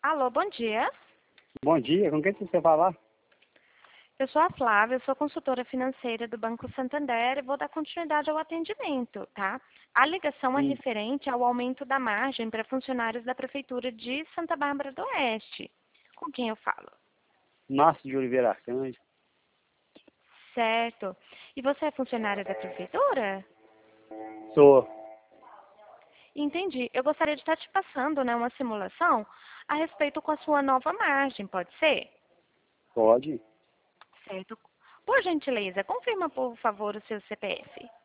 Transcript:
Alô, bom dia. Bom dia, com quem você falar? Eu sou a Flávia, sou consultora financeira do Banco Santander e vou dar continuidade ao atendimento, tá? A ligação é referente ao aumento da margem para funcionários da Prefeitura de Santa Bárbara do Oeste. Com quem eu falo? Márcio de Oliveira Arcanjo. Certo. E você é funcionária da Prefeitura? Sou. Entendi. Eu gostaria de estar te passando, né, uma simulação a respeito com a sua nova margem, pode ser? Pode. Certo. Por gentileza, confirma, por favor, o seu CPF.